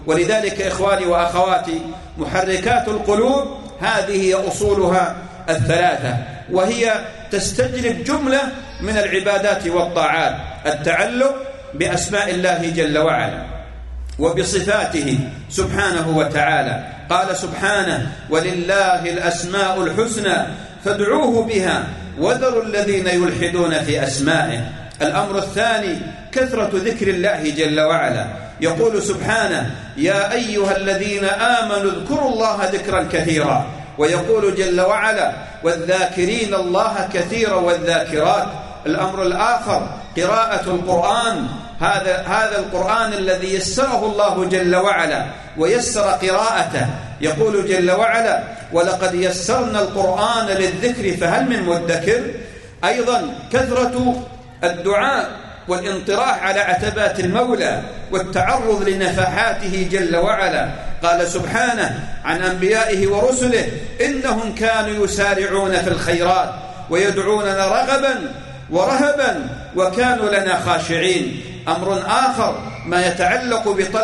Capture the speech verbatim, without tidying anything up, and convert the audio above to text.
ولذلك إخواني وأخواتي محركات القلوب هذه هي أصولها الثلاثة، وهي تستجلب جملة من العبادات والطاعات: التعلق بأسماء الله جل وعلا وبصفاته سبحانه وتعالى. قال سبحانه: ولله الأسماء الحسنى فادعوه بها وذروا الذين يلحدون في أسمائه. الأمر الثاني كثرة ذكر الله جل وعلا، يقول سبحانه: يا أيها الذين آمنوا اذكروا الله ذكرا كثيرا. ويقول جل وعلا: والذاكرين الله كثيرا والذاكرات. الأمر الآخر قراءة القرآن، هذا هذا القرآن الذي يسره الله جل وعلا ويسر قراءته. يقول جل وعلا: ولقد يسرنا القرآن للذكر فهل من مدكر. أيضا كثرة الدعاء والانطراح على عتبات المولى والتعرض لنفحاته جل وعلا. قال سبحانه عن أنبيائه ورسله: إنهم كانوا يسارعون في الخيرات ويدعوننا رغبا ورهبا وكانوا لنا خاشعين. أمر آخر ما يتعلق بطلب